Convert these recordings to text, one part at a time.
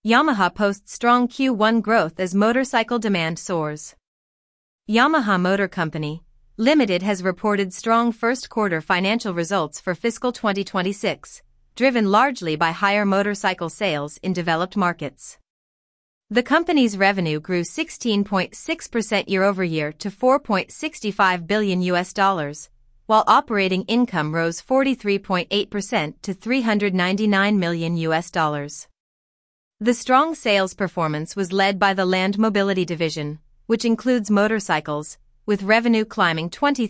Yamaha posts strong Q1 growth as motorcycle demand soars. Yamaha Motor Company Limited has reported strong first-quarter financial results for fiscal 2026, driven largely by higher motorcycle sales in developed markets. The company's revenue grew 16.6% year-over-year to $4.65 billion, while operating income rose 43.8% to $399 million. The strong sales performance was led by the Land Mobility division, which includes motorcycles, with revenue climbing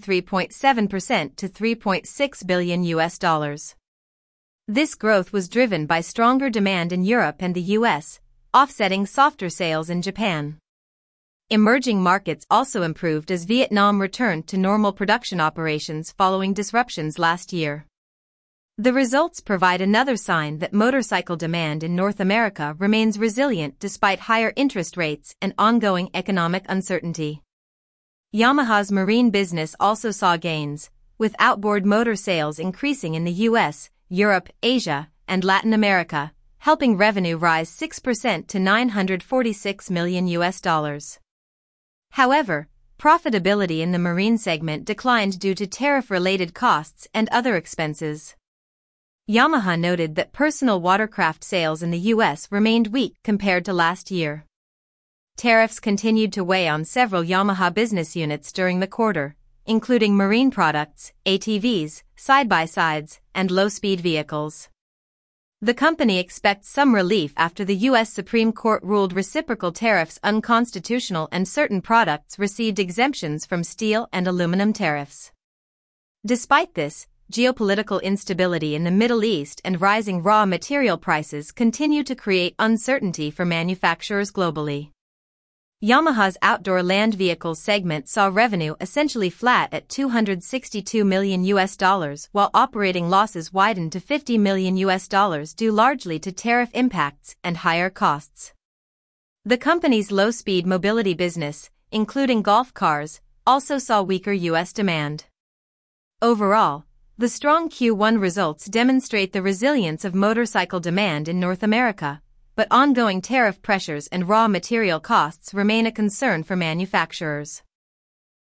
23.7% to $3.6 billion. This growth was driven by stronger demand in Europe and the US, offsetting softer sales in Japan. Emerging markets also improved as Vietnam returned to normal production operations following disruptions last year. The results provide another sign that motorcycle demand in North America remains resilient despite higher interest rates and ongoing economic uncertainty. Yamaha's marine business also saw gains, with outboard motor sales increasing in the US, Europe, Asia, and Latin America, helping revenue rise 6% to $946 million. However, profitability in the marine segment declined due to tariff-related costs and other expenses. Yamaha noted that personal watercraft sales in the US remained weak compared to last year. Tariffs continued to weigh on several Yamaha business units during the quarter, including marine products, ATVs, side-by-sides, and low-speed vehicles. The company expects some relief after the U.S. Supreme Court ruled reciprocal tariffs unconstitutional and certain products received exemptions from steel and aluminum tariffs. Despite this, geopolitical instability in the Middle East and rising raw material prices continue to create uncertainty for manufacturers globally. Yamaha's outdoor land vehicles segment saw revenue essentially flat at $262 million, while operating losses widened to $50 million due largely to tariff impacts and higher costs. The company's low-speed mobility business, including golf cars, also saw weaker U.S. demand. Overall, the strong Q1 results demonstrate the resilience of motorcycle demand in North America, but ongoing tariff pressures and raw material costs remain a concern for manufacturers.